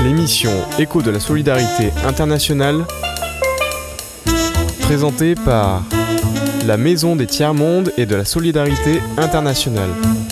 l'émission Écho de la solidarité internationale, présentée par la Maison des Tiers-Mondes et de la solidarité internationale.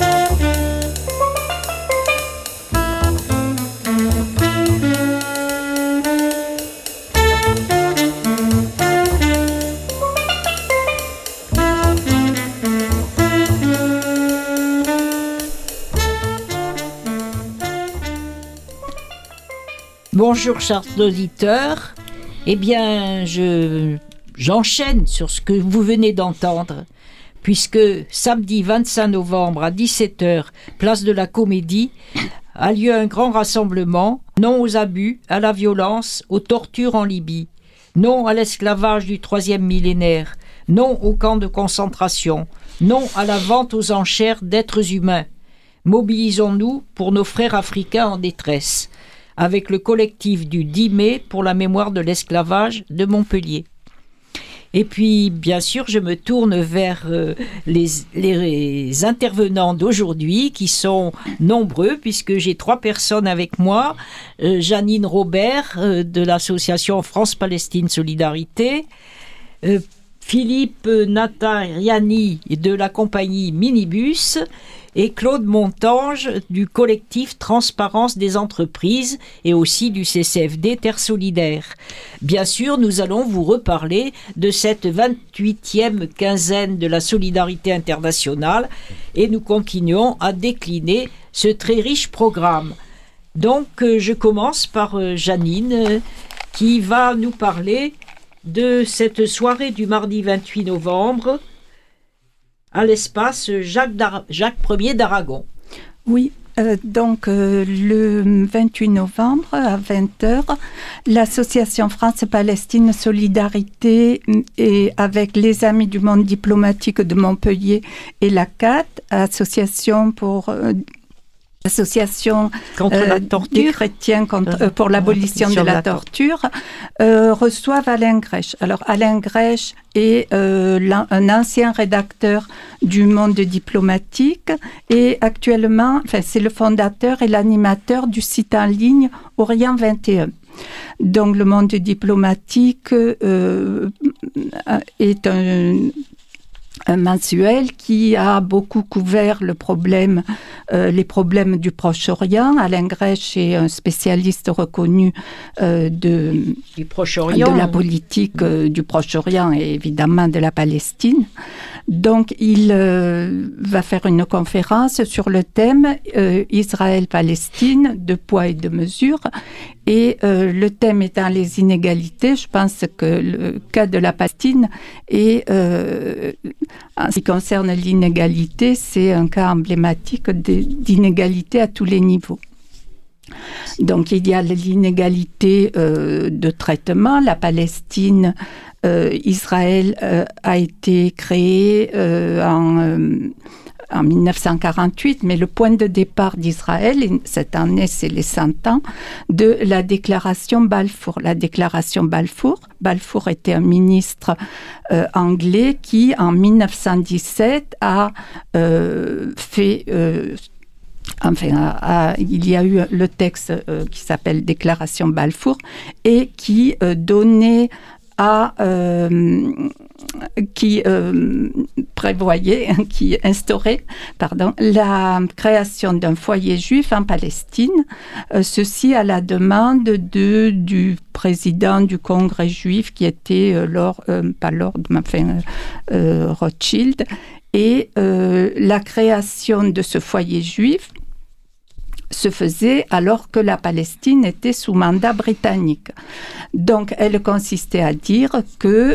Bonjour chers auditeurs, eh bien j'enchaîne sur ce que vous venez d'entendre, puisque samedi 25 novembre à 17h, place de la Comédie, a lieu un grand rassemblement, non aux abus, à la violence, aux tortures en Libye, non à l'esclavage du 3e millénaire, non aux camps de concentration, non à la vente aux enchères d'êtres humains. Mobilisons-nous pour nos frères africains en détresse, avec le collectif du 10 mai pour la mémoire de l'esclavage de Montpellier. Et puis, bien sûr, je me tourne vers les intervenants d'aujourd'hui, qui sont nombreux, puisque j'ai 3 personnes avec moi. Janine Robert, de l'association France-Palestine Solidarité, Philippe Natariani, de la compagnie Minibus, et Claude Montange du collectif Transparence des entreprises et aussi du CCFD Terre Solidaire. Bien sûr, nous allons vous reparler de cette 28e quinzaine de la solidarité internationale et nous continuons à décliner ce très riche programme. Donc, je commence par Janine qui va nous parler de cette soirée du mardi 28 novembre à l'espace Jacques Ier d'Aragon. Oui, le 28 novembre à 20h, l'association France-Palestine Solidarité et avec les Amis du monde diplomatique de Montpellier et la CAT, association contre la torture, des chrétiens pour l'abolition de la torture, reçoivent Alain Grèche. Alors Alain Grèche est un ancien rédacteur du Monde diplomatique et actuellement, c'est le fondateur et l'animateur du site en ligne Orient 21. Donc le Monde diplomatique est un mensuel qui a beaucoup couvert les problèmes du Proche-Orient. Alain Grèche est un spécialiste reconnu du Proche-Orient, de la politique du Proche-Orient et évidemment de la Palestine. Donc, il va faire une conférence sur le thème Israël-Palestine, de poids et de mesure. Et le thème étant les inégalités, je pense que le cas de la Palestine est, en ce qui concerne l'inégalité, c'est un cas emblématique d'inégalité à tous les niveaux. Donc, il y a l'inégalité de traitement. La Palestine, Israël a été créé en 1948, mais le point de départ d'Israël, cette année, c'est les 100 ans, de la déclaration Balfour. La déclaration Balfour était un ministre anglais qui, en 1917, a fait... il y a eu le texte qui s'appelle Déclaration Balfour et qui donnait qui instaurait la création d'un foyer juif en Palestine, ceci à la demande du président du Congrès juif qui était Rothschild, et la création de ce foyer juif se faisait alors que la Palestine était sous mandat britannique. Donc, elle consistait à dire que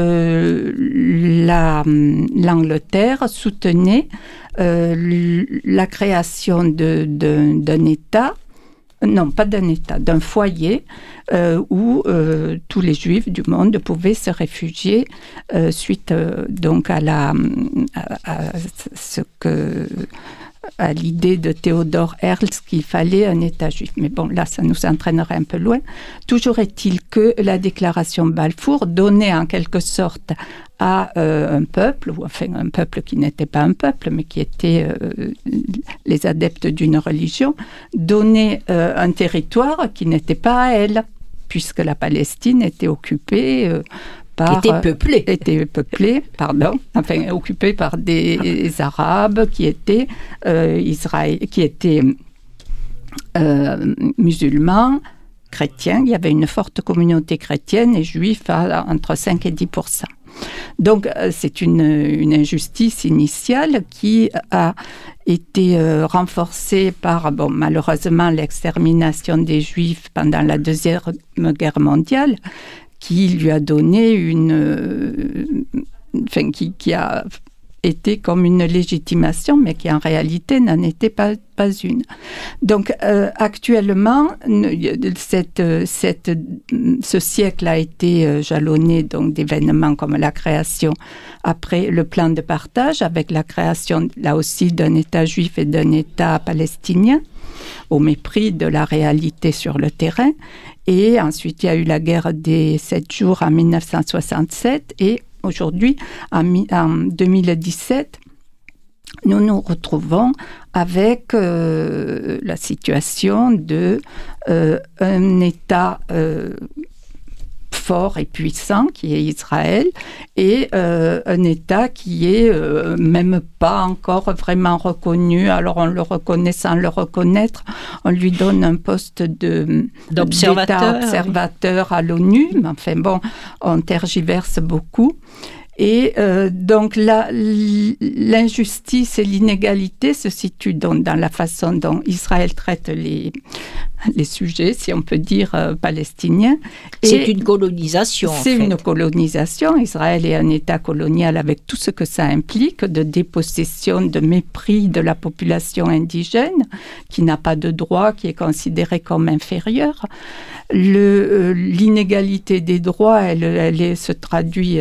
l'Angleterre soutenait la création d'un État, non pas d'un État, d'un foyer où tous les Juifs du monde pouvaient se réfugier suite donc à ce que à l'idée de Theodor Herzl qu'il fallait un État juif. Mais bon, là, ça nous entraînerait un peu loin. Toujours est-il que la déclaration Balfour donnait en quelque sorte à un peuple, ou enfin un peuple qui n'était pas un peuple, mais qui était les adeptes d'une religion, donnait un territoire qui n'était pas à elle, puisque la Palestine était occupée occupée par des Arabes qui étaient musulmans, chrétiens. Il y avait une forte communauté chrétienne et juifs entre 5 et 10%. Donc, c'est une injustice initiale qui a été renforcée par, malheureusement, l'extermination des Juifs pendant la Deuxième Guerre mondiale, qui lui a donné qui a été comme une légitimation, mais qui en réalité n'en était pas une. Donc actuellement, ce siècle a été jalonné donc d'événements comme la création, après le plan de partage, avec la création là aussi d'un État juif et d'un État palestinien, au mépris de la réalité sur le terrain. Et ensuite, il y a eu la guerre des 7 jours en 1967 et aujourd'hui, en 2017, nous nous retrouvons avec la situation d'un État fort et puissant qui est Israël et un État qui est même pas encore vraiment reconnu. Alors on le reconnaît sans le reconnaître. On lui donne un poste d'État observateur à l'ONU. Mais enfin bon, on tergiverse beaucoup. Et donc l'injustice et l'inégalité se situent donc dans la façon dont Israël traite les sujets, si on peut dire, palestiniens. C'est une colonisation. C'est une colonisation. Israël est un État colonial avec tout ce que ça implique, de dépossession, de mépris de la population indigène, qui n'a pas de droit, qui est considérée comme inférieure. L'inégalité des droits, elle se traduit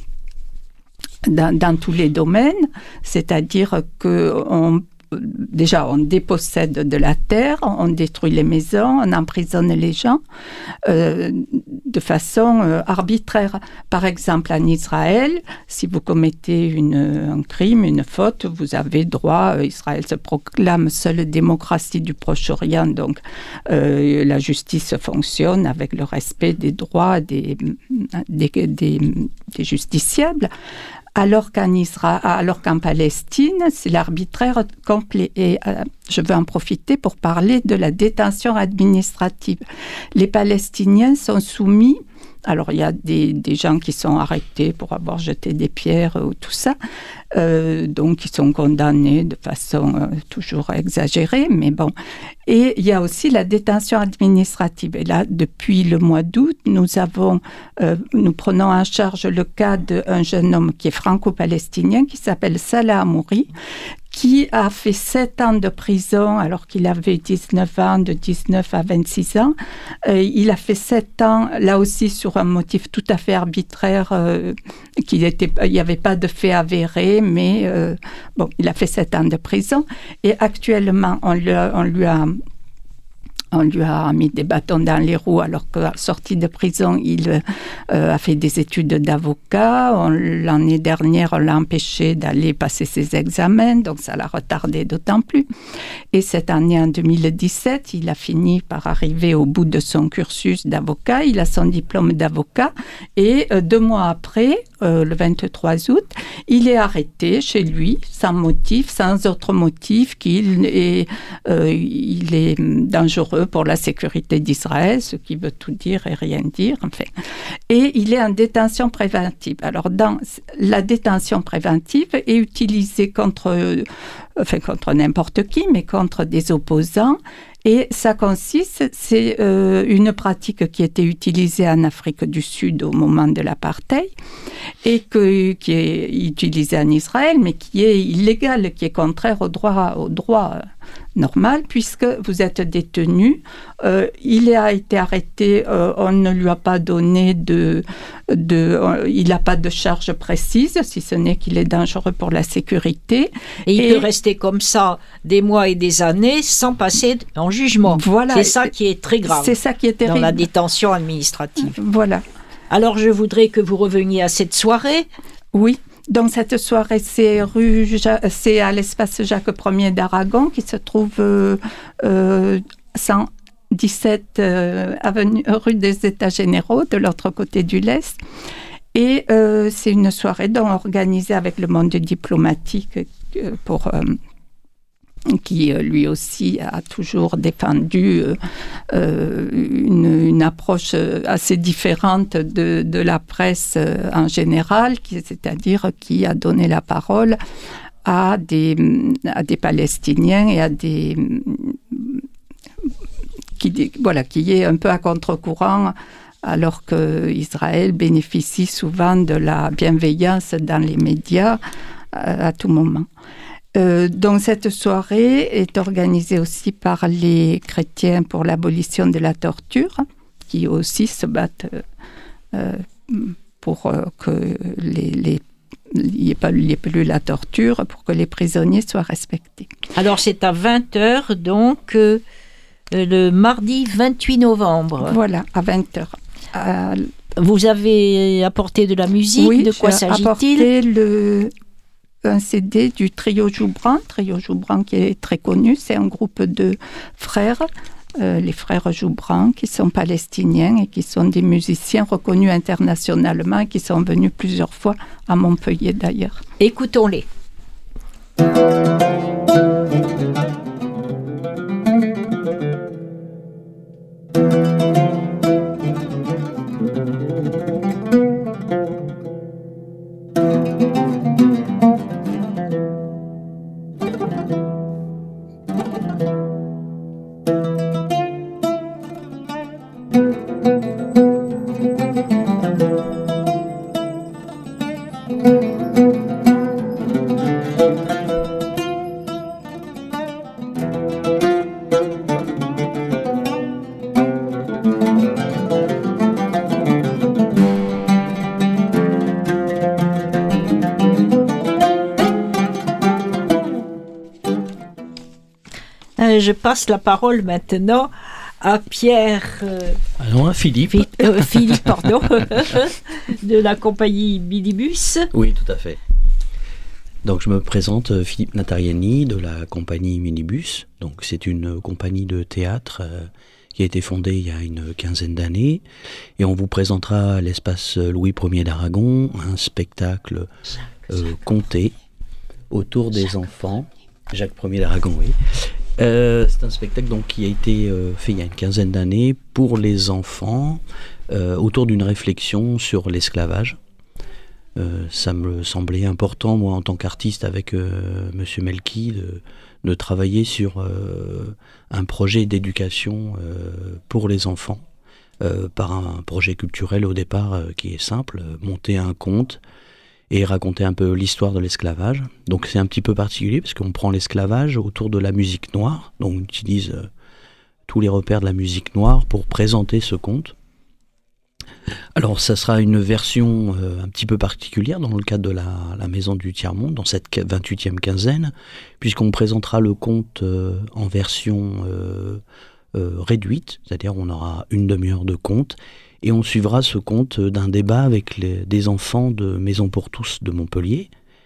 dans tous les domaines, c'est-à-dire qu'on dépossède de la terre, on détruit les maisons, on emprisonne les gens de façon arbitraire. Par exemple, en Israël, si vous commettez un crime, une faute, vous avez droit, Israël se proclame seule démocratie du Proche-Orient, donc la justice fonctionne avec le respect des droits des justiciables. Alors qu'en Palestine, c'est l'arbitraire complet. Et je veux en profiter pour parler de la détention administrative. Les Palestiniens sont soumis. Alors, il y a des gens qui sont arrêtés pour avoir jeté des pierres ou tout ça, donc qui sont condamnés de façon toujours exagérée, mais bon. Et il y a aussi la détention administrative. Et là, depuis le mois d'août, nous prenons en charge le cas d'un jeune homme qui est franco-palestinien, qui s'appelle Salah Hamouri, qui a fait 7 ans de prison alors qu'il avait 19 ans, de 19 à 26 ans. Il a fait 7 ans, là aussi, sur un motif tout à fait arbitraire, il n'y avait pas de fait avéré, mais il a fait 7 ans de prison. Et actuellement, on lui a mis des bâtons dans les roues alors qu'à sortie de prison, il a fait des études d'avocat. L'année dernière, on l'a empêché d'aller passer ses examens, donc ça l'a retardé d'autant plus. Et cette année, en 2017, il a fini par arriver au bout de son cursus d'avocat. Il a son diplôme d'avocat et 2 mois après, le 23 août, il est arrêté chez lui, sans autre motif qu'il est dangereux pour la sécurité d'Israël, ce qui veut tout dire et rien dire, enfin. Et il est en détention préventive. Alors, la détention préventive est utilisée contre n'importe qui, mais contre des opposants. Et ça consiste, c'est une pratique qui était utilisée en Afrique du Sud au moment de l'apartheid et qui est utilisée en Israël, mais qui est illégale, qui est contraire au droit normal, puisque vous êtes détenu. Il a été arrêté, on ne lui a pas donné il n'a pas de charge précise, si ce n'est qu'il est dangereux pour la sécurité. Et il peut rester comme ça des mois et des années sans passer en jugement. Voilà. C'est ça qui est très grave. C'est ça qui est terrible. Dans la détention administrative. Voilà. Alors je voudrais que vous reveniez à cette soirée. Oui. Donc cette soirée, c'est à l'espace Jacques Ier d'Aragon, qui se trouve 117 rue des États Généraux, de l'autre côté du Lest. Et c'est une soirée organisée avec le monde diplomatique qui lui aussi a toujours défendu une approche assez différente de la presse en général, c'est-à-dire qui a donné la parole à des Palestiniens et qui est un peu à contre-courant, alors qu'Israël bénéficie souvent de la bienveillance dans les médias à tout moment. Donc cette soirée est organisée aussi par les chrétiens pour l'abolition de la torture, qui aussi se battent pour que il n'y ait plus la torture, pour que les prisonniers soient respectés. Alors c'est à 20h, donc le mardi 28 novembre. Voilà, à 20h. Vous avez apporté de la musique, oui, de quoi s'agit-il ? J'ai apporté un CD du Trio Joubran qui est très connu, c'est un groupe de frères, les frères Joubran, qui sont palestiniens et qui sont des musiciens reconnus internationalement et qui sont venus plusieurs fois à Montpellier d'ailleurs. Écoutons-les. Je passe la parole maintenant à Pierre... à Philippe. Philippe, pardon, de la compagnie Minibus. Oui, tout à fait. Donc je me présente, Philippe Natariani de la compagnie Minibus. Donc c'est une compagnie de théâtre qui a été fondée il y a une quinzaine d'années. Et on vous présentera à l'espace Louis Ier d'Aragon un spectacle conté autour des enfants. Jacques Ier d'Aragon, oui. C'est un spectacle donc, qui a été fait il y a une quinzaine d'années pour les enfants autour d'une réflexion sur l'esclavage. Ça me semblait important, moi, en tant qu'artiste, avec Monsieur Melki, de travailler sur un projet d'éducation pour les enfants, par un projet culturel au départ qui est simple, monter un conte et raconter un peu l'histoire de l'esclavage. Donc c'est un petit peu particulier parce qu'on prend l'esclavage autour de la musique noire, donc on utilise tous les repères de la musique noire pour présenter ce conte. Alors ça sera une version un petit peu particulière dans le cadre de la Maison du Tiers-Monde, dans cette 28e quinzaine, puisqu'on présentera le conte en version réduite, c'est-à-dire on aura une demi-heure de conte, et on suivra ce conte d'un débat avec des enfants de Maison pour tous de Montpellier,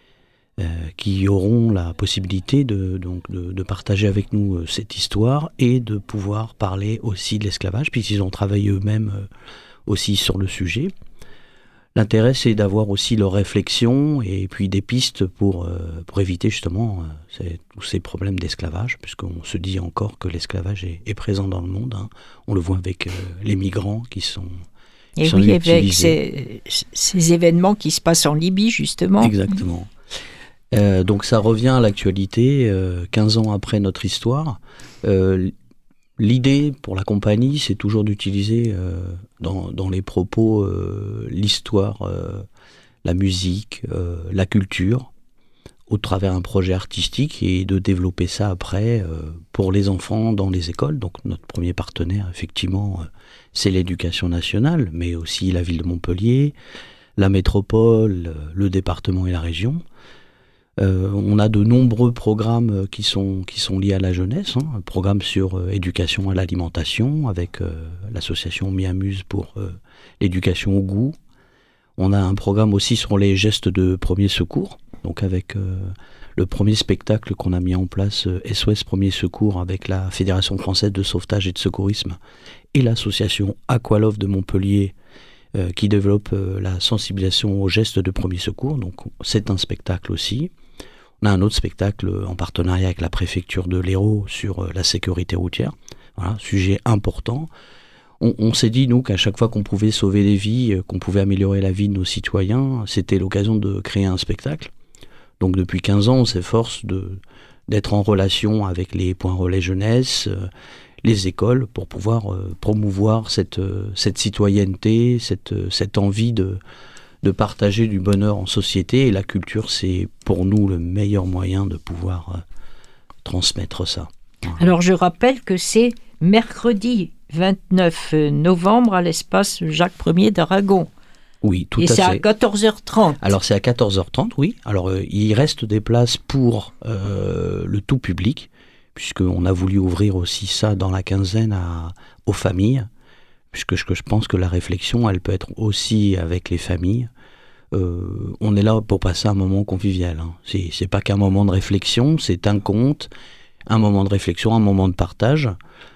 qui auront la possibilité de partager avec nous cette histoire et de pouvoir parler aussi de l'esclavage, puisqu'ils ont travaillé eux-mêmes aussi sur le sujet. L'intérêt, c'est d'avoir aussi leur réflexion et puis des pistes pour éviter justement tous ces problèmes d'esclavage, puisqu'on se dit encore que l'esclavage est présent dans le monde. Hein. On le voit avec les migrants qui sont et oui, avec ces événements qui se passent en Libye, justement. Exactement. Donc ça revient à l'actualité, 15 ans après notre histoire. L'idée pour la compagnie, c'est toujours d'utiliser dans les propos l'histoire, la musique, la culture, au travers d'un projet artistique et de développer ça après pour les enfants dans les écoles. Donc notre premier partenaire, effectivement, c'est l'Éducation nationale, mais aussi la ville de Montpellier, la métropole, le département et la région. On a de nombreux programmes qui sont liés à la jeunesse, un programme sur éducation à l'alimentation avec l'association Miamuse pour l'éducation au goût. On a un programme aussi sur les gestes de premier secours, donc avec le premier spectacle qu'on a mis en place, SOS Premier Secours, avec la Fédération Française de Sauvetage et de Secourisme et l'association Aqualove de Montpellier, qui développe la sensibilisation aux gestes de premier secours. Donc c'est un spectacle aussi. On a un autre spectacle en partenariat avec la préfecture de l'Hérault sur la sécurité routière. Voilà, sujet important. On s'est dit, nous, qu'à chaque fois qu'on pouvait sauver des vies, qu'on pouvait améliorer la vie de nos citoyens, c'était l'occasion de créer un spectacle. Donc depuis 15 ans, on s'efforce d'être en relation avec les points relais jeunesse, les écoles, pour pouvoir promouvoir cette citoyenneté, cette envie de partager du bonheur en société. Et la culture, c'est pour nous le meilleur moyen de pouvoir transmettre ça. Alors je rappelle que c'est mercredi 29 novembre à l'espace Jacques Ier d'Aragon. Oui, tout à fait. Et c'est à 14h30. Alors c'est à 14h30, oui. Alors il reste des places pour le tout public, puisqu'on a voulu ouvrir aussi ça dans la quinzaine aux familles, puisque je pense que la réflexion, elle peut être aussi avec les familles. On est là pour passer un moment convivial. Hein. C'est pas qu'un moment de réflexion, c'est un conte, un moment de réflexion, un moment de partage.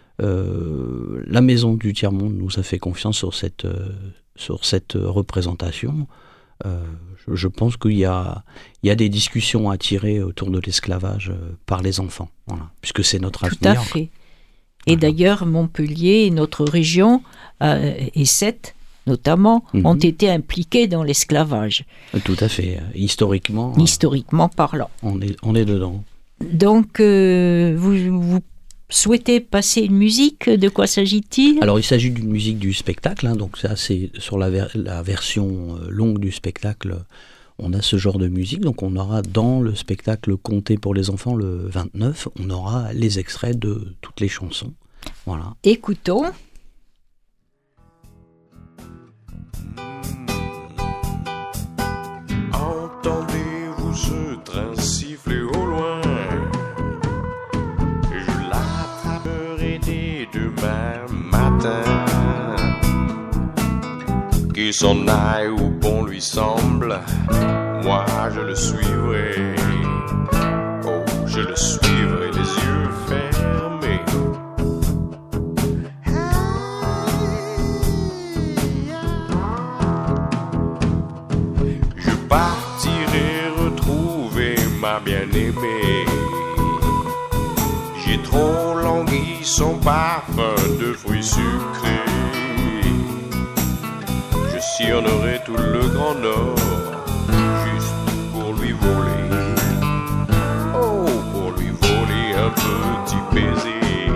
La Maison du Tiers-Monde nous a fait confiance sur cette représentation. Je pense qu'il y a des discussions à tirer autour de l'esclavage par les enfants, voilà, puisque c'est notre avenir. Tout à fait. Et d'ailleurs, Montpellier, notre région, et Sète notamment, ont été impliqués dans l'esclavage. Tout à fait. Historiquement Parlant. On est dedans. Donc, vous souhaitez passer une musique, de quoi s'agit-il ? Alors il s'agit d'une musique du spectacle, hein, donc ça c'est sur la version longue du spectacle, on a ce genre de musique, donc on aura dans le spectacle Conté pour les enfants le 29, on aura les extraits de toutes les chansons. Voilà. Écoutons. Entendez-vous ce train siffler au loin ? Demain matin, qu'il s'en aille où bon lui semble, moi je le suivrai, oh je le suivrai les yeux fermés. Je partirai retrouver ma bien-aimée. J'ai trop langui son parfum de fruits sucrés. Je sillonnerai tout le Grand Nord juste pour lui voler. Oh, pour lui voler un petit baiser.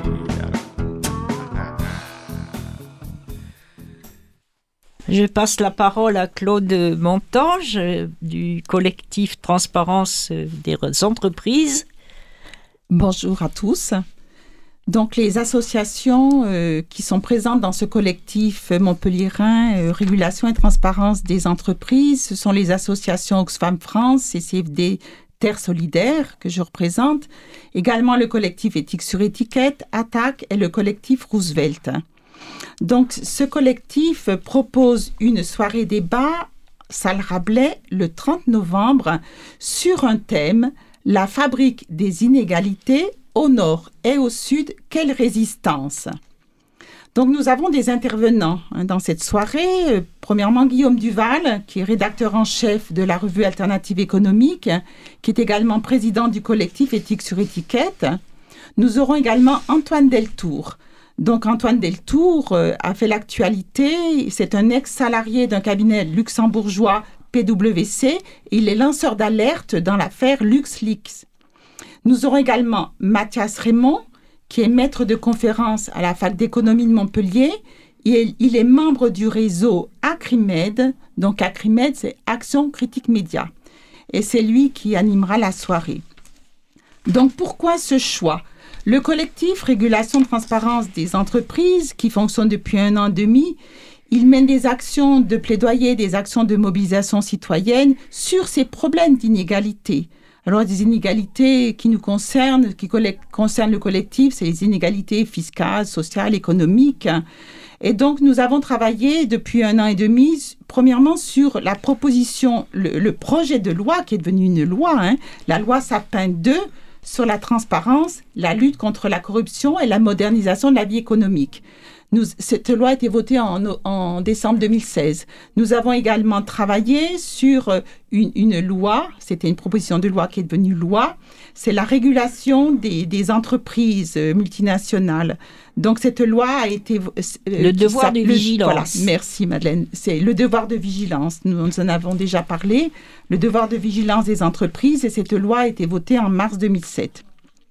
Je passe la parole à Claude Montange du collectif Transparence des entreprises. Bonjour à tous. Donc les associations qui sont présentes dans ce collectif montpelliérain Régulation et Transparence des entreprises, ce sont les associations Oxfam France, CCFD Terre Solidaire que je représente, également le collectif Éthique sur étiquette, ATTAC et le collectif Roosevelt. Donc ce collectif propose une soirée débat salle Rabelais le 30 novembre sur un thème « La fabrique des inégalités au nord et au sud, quelle résistance ?» Donc nous avons des intervenants dans cette soirée. Premièrement, Guillaume Duval, qui est rédacteur en chef de la revue Alternative économique, qui est également président du collectif Éthique sur étiquette. Nous aurons également Antoine Deltour. Donc Antoine Deltour a fait l'actualité. C'est un ex-salarié d'un cabinet luxembourgeois PwC. Il est lanceur d'alerte dans l'affaire LuxLeaks. Nous aurons également Mathias Raymond, qui est maître de conférence à la Fac d'économie de Montpellier. Il est membre du réseau Acrimed. Donc Acrimed, c'est Action Critique Média. Et c'est lui qui animera la soirée. Donc pourquoi ce choix ? Le collectif Régulation de Transparence des entreprises, qui fonctionne depuis 1 an et demi, il mène des actions de plaidoyer, des actions de mobilisation citoyenne sur ces problèmes d'inégalité. Alors, des inégalités qui nous concernent, qui concernent le collectif, c'est les inégalités fiscales, sociales, économiques. Et donc, nous avons travaillé depuis 1 an et demi, premièrement, sur la proposition, le projet de loi qui est devenu une loi, la loi Sapin 2, sur la transparence, la lutte contre la corruption et la modernisation de la vie économique. Cette loi a été votée en décembre 2016. Nous avons également travaillé sur une loi, c'était une proposition de loi qui est devenue loi, c'est la régulation des entreprises multinationales. Donc cette loi a été... le devoir de vigilance. Voilà, merci Madeleine. C'est le devoir de vigilance, nous en avons déjà parlé, le devoir de vigilance des entreprises, et cette loi a été votée en mars 2007.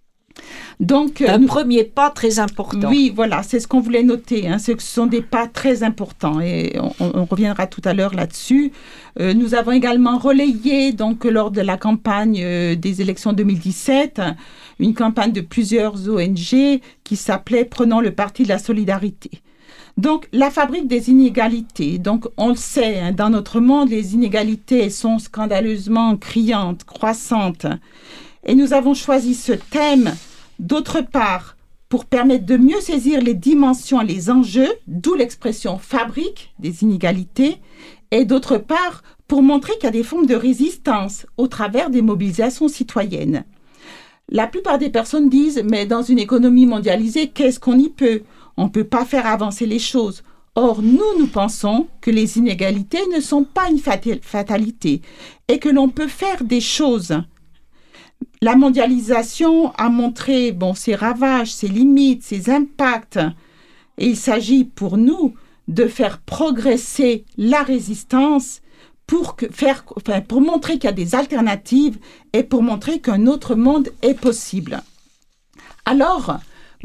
Donc, premier pas très important. Oui, voilà, c'est ce qu'on voulait noter. Ce sont des pas très importants et on reviendra tout à l'heure là-dessus. Nous avons également relayé, donc, lors de la campagne des élections 2017, une campagne de plusieurs ONG qui s'appelait « Prenons le parti de la solidarité ». Donc, la fabrique des inégalités. Donc, on le sait, dans notre monde, les inégalités sont scandaleusement criantes, croissantes. Et nous avons choisi ce thème, d'autre part, pour permettre de mieux saisir les dimensions et les enjeux, d'où l'expression « fabrique des inégalités », et d'autre part, pour montrer qu'il y a des formes de résistance au travers des mobilisations citoyennes. La plupart des personnes disent « mais dans une économie mondialisée, qu'est-ce qu'on y peut ? On ne peut pas faire avancer les choses ». Or, nous pensons que les inégalités ne sont pas une fatalité et que l'on peut faire des choses. La mondialisation a montré ses ravages, ses limites, ses impacts. Et il s'agit pour nous de faire progresser la résistance pour montrer qu'il y a des alternatives et pour montrer qu'un autre monde est possible. Alors,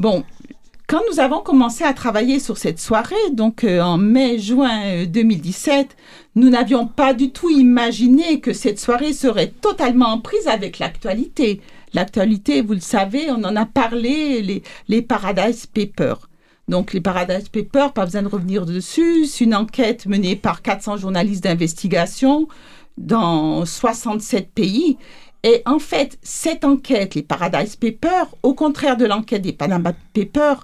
quand nous avons commencé à travailler sur cette soirée, donc en mai-juin 2017, nous n'avions pas du tout imaginé que cette soirée serait totalement en prise avec l'actualité. L'actualité, vous le savez, on en a parlé, les Paradise Papers. Donc les Paradise Papers, pas besoin de revenir dessus, c'est une enquête menée par 400 journalistes d'investigation dans 67 pays. Et en fait, cette enquête, les Paradise Papers, au contraire de l'enquête des Panama Papers,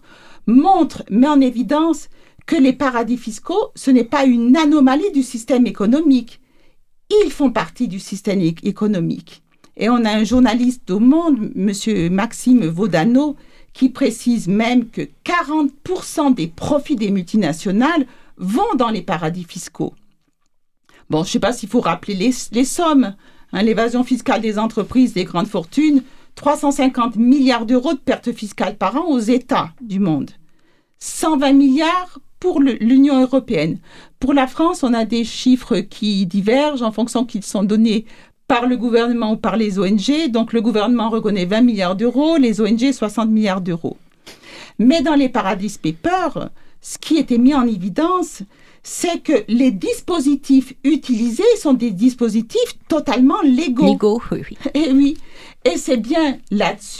met en évidence que les paradis fiscaux, ce n'est pas une anomalie du système économique. Ils font partie du système économique. Et on a un journaliste au Monde, M. Maxime Vaudano, qui précise même que 40% des profits des multinationales vont dans les paradis fiscaux. Je ne sais pas s'il faut rappeler les sommes. L'évasion fiscale des entreprises, des grandes fortunes, 350 milliards d'euros de pertes fiscales par an aux États du monde. 120 milliards pour l'Union européenne. Pour la France, on a des chiffres qui divergent en fonction qu'ils sont donnés par le gouvernement ou par les ONG. Donc, le gouvernement reconnaît 20 milliards d'euros, les ONG 60 milliards d'euros. Mais dans les Paradise Papers, ce qui était mis en évidence, c'est que les dispositifs utilisés sont des dispositifs totalement légaux. Légaux, oui. Et oui. Et c'est bien là-dessus,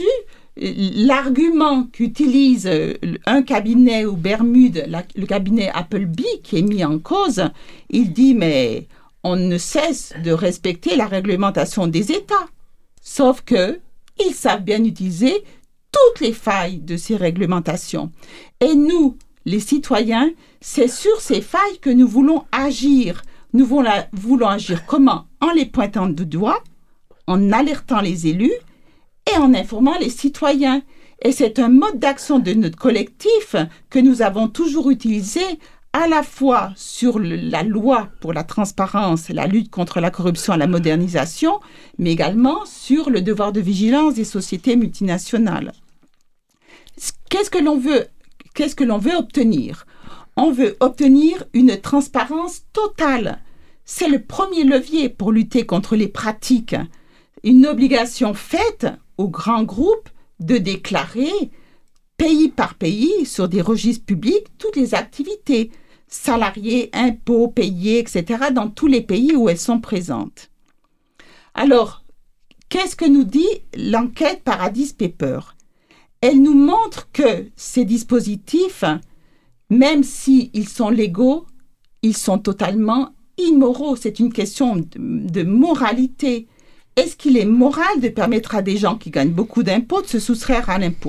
l'argument qu'utilise un cabinet aux Bermudes, le cabinet Appleby, qui est mis en cause, il dit, mais on ne cesse de respecter la réglementation des États. Sauf que ils savent bien utiliser toutes les failles de ces réglementations. Et nous, les citoyens, c'est sur ces failles que nous voulons agir. Nous voulons agir comment ? En les pointant du doigt, en alertant les élus et en informant les citoyens. Et c'est un mode d'action de notre collectif que nous avons toujours utilisé à la fois sur la loi pour la transparence, la lutte contre la corruption et la modernisation, mais également sur le devoir de vigilance des sociétés multinationales. Qu'est-ce que l'on veut obtenir ? On veut obtenir une transparence totale. C'est le premier levier pour lutter contre les pratiques. Une obligation faite aux grands groupes de déclarer pays par pays, sur des registres publics, toutes les activités, salariés, impôts, payés, etc., dans tous les pays où elles sont présentes. Alors, qu'est-ce que nous dit l'enquête Paradise Papers ? Elle nous montre que ces dispositifs, même s'ils sont légaux, ils sont totalement immoraux. C'est une question de moralité. Est-ce qu'il est moral de permettre à des gens qui gagnent beaucoup d'impôts de se soustraire à l'impôt ?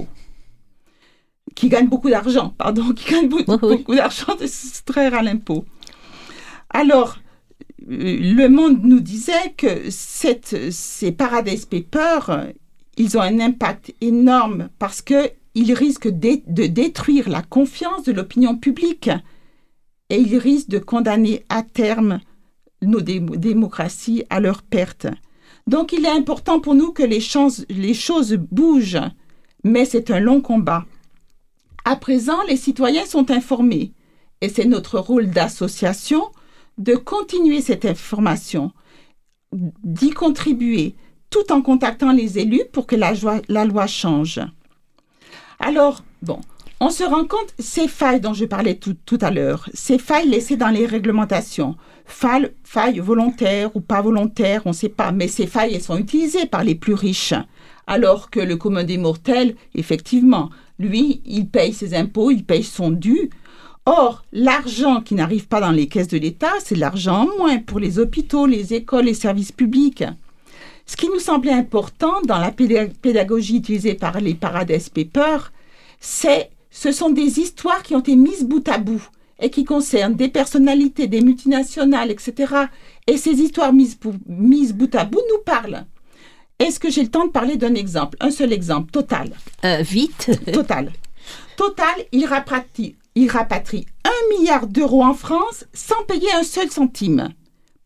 Qui gagnent beaucoup d'argent, beaucoup d'argent de se soustraire à l'impôt. Alors, Le Monde nous disait que ces Paradise Papers, ils ont un impact énorme parce qu'ils risquent de détruire la confiance de l'opinion publique et ils risquent de condamner à terme nos démocraties à leur perte. Donc, il est important pour nous que les choses bougent, mais c'est un long combat. À présent, les citoyens sont informés et c'est notre rôle d'association de continuer cette information, d'y contribuer, tout en contactant les élus pour que la loi change. Alors, on se rend compte, ces failles dont je parlais tout à l'heure, ces failles laissées dans les réglementations, failles volontaires ou pas volontaires, on ne sait pas, mais ces failles, elles sont utilisées par les plus riches, alors que le commun des mortels, effectivement, lui, il paye ses impôts, il paye son dû. Or, l'argent qui n'arrive pas dans les caisses de l'État, c'est de l'argent en moins pour les hôpitaux, les écoles, les services publics. Ce qui nous semblait important dans la pédagogie utilisée par les Paradise Papers, ce sont des histoires qui ont été mises bout à bout et qui concernent des personnalités, des multinationales, etc. Et ces histoires mises bout à bout nous parlent. Est-ce que j'ai le temps de parler d'un exemple ? Un seul exemple, Total. Vite. Total, il rapatrie 1 milliard d'euros en France sans payer un seul centime. Pourquoi ?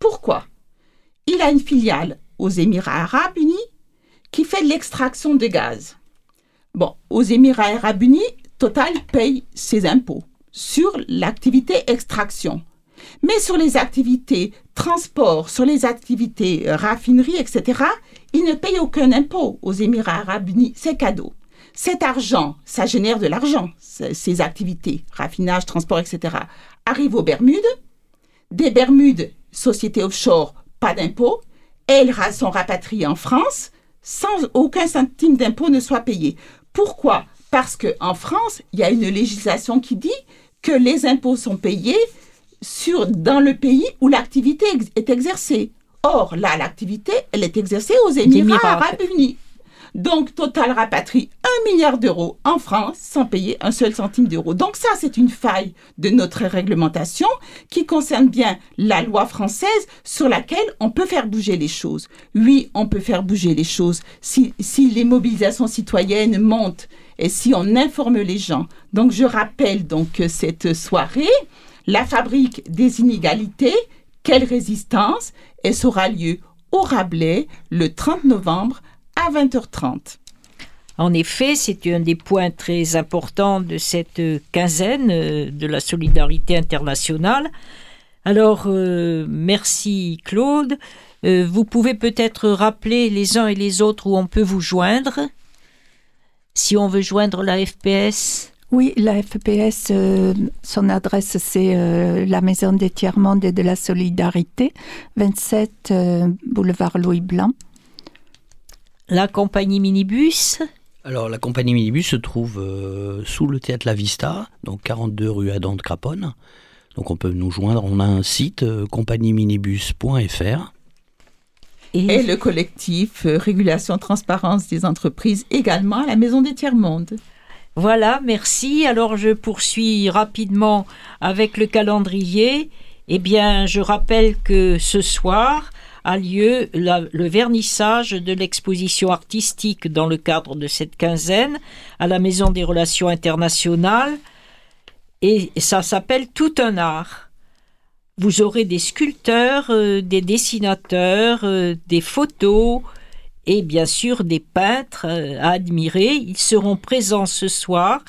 Il a une filiale aux Émirats Arabes Unis qui fait de l'extraction de gaz. Aux Émirats Arabes Unis, Total paye ses impôts sur l'activité extraction. Mais sur les activités transport, sur les activités raffinerie, etc., il ne paye aucun impôt aux Émirats Arabes Unis. C'est cadeau. Cet argent, ça génère de l'argent, ces activités, raffinage, transport, etc., arrivent aux Bermudes. Des Bermudes, sociétés offshore, pas d'impôts. Elles sont rapatriées en France sans aucun centime d'impôt ne soit payé. Pourquoi ? Parce qu'en France, il y a une législation qui dit que les impôts sont payés dans le pays où l'activité est exercée. Or, là, l'activité, elle est exercée aux Émirats Arabes Unis. Donc, Total rapatrie 1 milliard d'euros en France sans payer un seul centime d'euro. Donc ça, c'est une faille de notre réglementation qui concerne bien la loi française sur laquelle on peut faire bouger les choses. Oui, on peut faire bouger les choses si les mobilisations citoyennes montent et si on informe les gens. Donc, je rappelle donc cette soirée, la fabrique des inégalités, quelle résistance, et ça aura lieu au Rabelais le 30 novembre à 20h30. En effet, c'est un des points très importants de cette quinzaine de la solidarité internationale. Alors, merci Claude. Vous pouvez peut-être rappeler les uns et les autres où on peut vous joindre, si on veut joindre la FPS. Oui, la FPS, son adresse, c'est la Maison des Tiers-Mondes et de la Solidarité, 27 boulevard Louis Blanc. La compagnie Minibus. Alors, la compagnie Minibus se trouve sous le théâtre La Vista, donc 42 rue Adam de Craponne. Donc, on peut nous joindre. On a un site, compagnieminibus.fr. Et le collectif Régulation Transparence des entreprises, également à la Maison des Tiers-Mondes. Voilà, merci. Alors, je poursuis rapidement avec le calendrier. Eh bien, je rappelle que ce soir a lieu le vernissage de l'exposition artistique dans le cadre de cette quinzaine à la Maison des Relations Internationales. Et ça s'appelle Tout un art. Vous aurez des sculpteurs, des dessinateurs, des photos et bien sûr des peintres à admirer. Ils seront présents ce soir.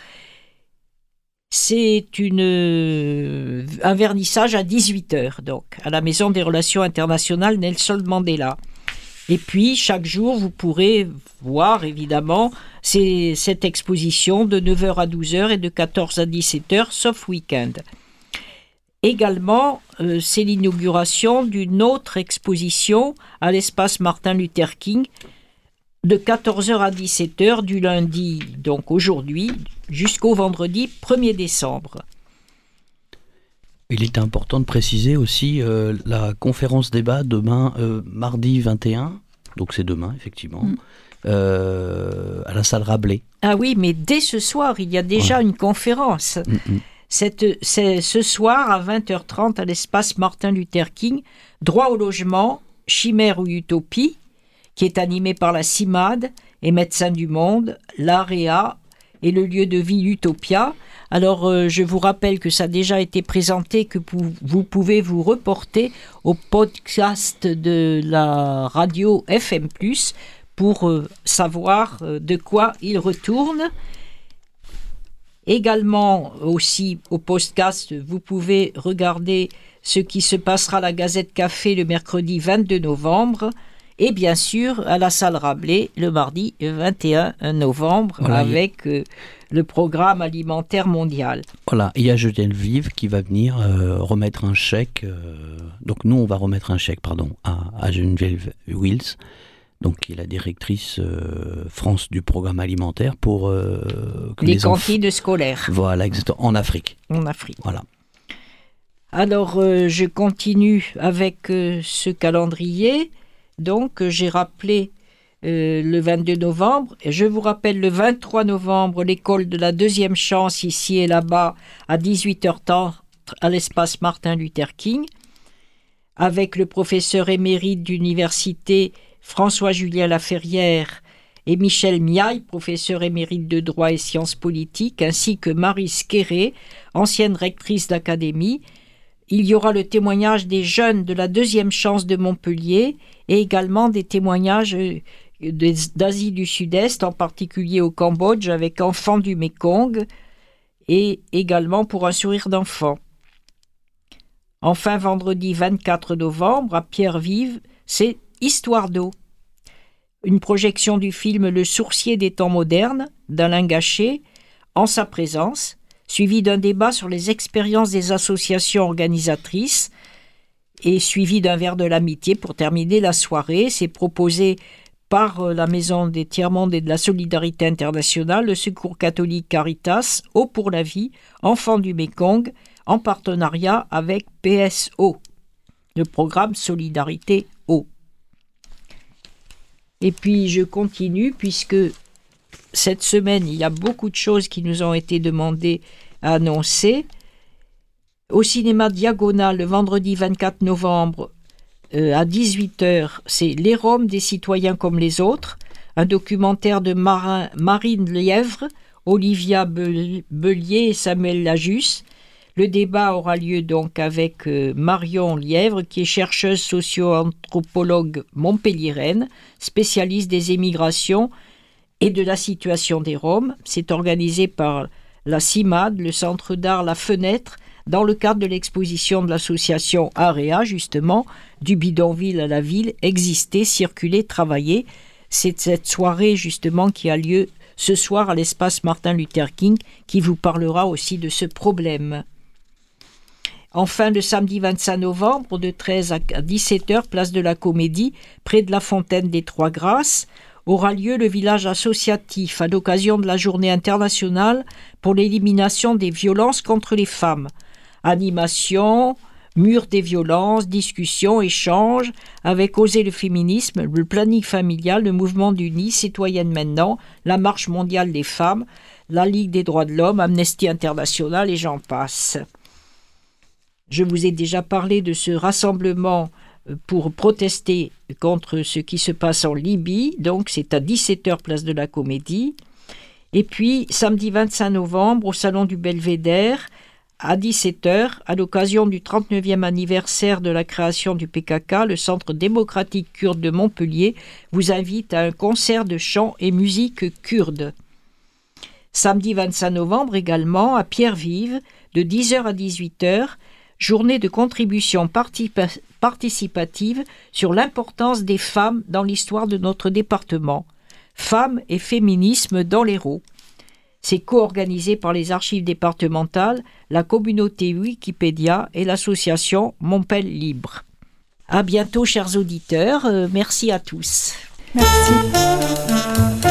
C'est un vernissage à 18h, donc, à la Maison des Relations Internationales Nelson Mandela. Et puis, chaque jour, vous pourrez voir, évidemment, cette exposition de 9h à 12h et de 14 à 17h, sauf week-end. Également, c'est l'inauguration d'une autre exposition à l'espace Martin Luther King, de 14h à 17h, du lundi, donc aujourd'hui, jusqu'au vendredi 1er décembre. Il est important de préciser aussi la conférence débat demain, mardi 21, donc c'est demain effectivement, à la salle Rabelais. Ah oui, mais dès ce soir, il y a déjà une conférence. C'est ce soir à 20h30 à l'espace Martin Luther King, droit au logement, chimère ou utopie, qui est animé par la CIMAD et Médecins du Monde, l'AREA et le lieu de vie Utopia. Alors, je vous rappelle que ça a déjà été présenté, que vous pouvez vous reporter au podcast de la radio FM+, pour savoir de quoi il retourne. Également, aussi, au podcast, vous pouvez regarder ce qui se passera à la Gazette Café le mercredi 22 novembre, et bien sûr, à la salle Rabelais, le mardi 21 novembre, voilà, avec le programme alimentaire mondial. Voilà, il y a Geneviève qui va venir remettre un chèque. Donc nous, on va remettre un chèque, à Geneviève Wills, donc qui est la directrice France du programme alimentaire pour les cantines scolaires. Voilà, exactement, en Afrique. En Afrique. Voilà. Alors, je continue avec ce calendrier. Donc, j'ai rappelé le 22 novembre. Et je vous rappelle le 23 novembre, l'école de la deuxième chance, ici et là-bas, à 18h30, à l'espace Martin Luther King, avec le professeur émérite d'université François-Julien Laferrière et Michel Miaille, professeur émérite de droit et sciences politiques, ainsi que Marie Skéré, ancienne rectrice d'académie. Il y aura le témoignage des jeunes de la deuxième chance de Montpellier et également des témoignages d'Asie du Sud-Est, en particulier au Cambodge, avec Enfants du Mékong et également pour un sourire d'enfant. Enfin, vendredi 24 novembre, à Pierre-Vive, c'est Histoire d'eau. Une projection du film Le Sourcier des temps modernes d'Alain Gachet en sa présence, suivi d'un débat sur les expériences des associations organisatrices et suivi d'un verre de l'amitié pour terminer la soirée. C'est proposé par la Maison des Tiers-Mondes et de la Solidarité Internationale, le Secours catholique Caritas, Eau pour la vie, Enfants du Mékong, en partenariat avec PSO, le programme Solidarité Eau. Et puis je continue puisque cette semaine, il y a beaucoup de choses qui nous ont été demandées à annoncer. Au cinéma Diagonal, le vendredi 24 novembre, à 18h, c'est Les Roms des citoyens comme les autres, un documentaire de Marine Lièvre, Olivia Bellier et Samuel Lajus. Le débat aura lieu donc avec Marion Lièvre, qui est chercheuse socio-anthropologue montpelliéraine, spécialiste des émigrations et de la situation des Roms. C'est organisé par la CIMAD, le Centre d'art La Fenêtre, dans le cadre de l'exposition de l'association AREA, justement, du bidonville à la ville, exister, circuler, travailler. C'est cette soirée, justement, qui a lieu ce soir à l'espace Martin Luther King, qui vous parlera aussi de ce problème. Enfin, le samedi 25 novembre, de 13 à 17h, place de la Comédie, près de la Fontaine des Trois-Grâces, aura lieu le village associatif à l'occasion de la Journée internationale pour l'élimination des violences contre les femmes. Animation, mur des violences, discussions, échanges avec Oser le féminisme, le planning familial, le mouvement d'Unis, Citoyennes Maintenant, la Marche mondiale des femmes, la Ligue des droits de l'homme, Amnesty International et j'en passe. Je vous ai déjà parlé de ce rassemblement pour protester contre ce qui se passe en Libye, donc c'est à 17h place de la Comédie. Et puis samedi 25 novembre au Salon du Belvédère à 17h, à l'occasion du 39e anniversaire de la création du PKK, le Centre démocratique kurde de Montpellier vous invite à un concert de chant et musique kurde. Samedi 25 novembre également à Pierre-Vive, de 10h à 18h, journée de contribution participative sur l'importance des femmes dans l'histoire de notre département. Femmes et féminisme dans l'Hérault. C'est co-organisé par les archives départementales, la communauté Wikipédia et l'association Montpel Libre. À bientôt, chers auditeurs. Merci à tous. Merci.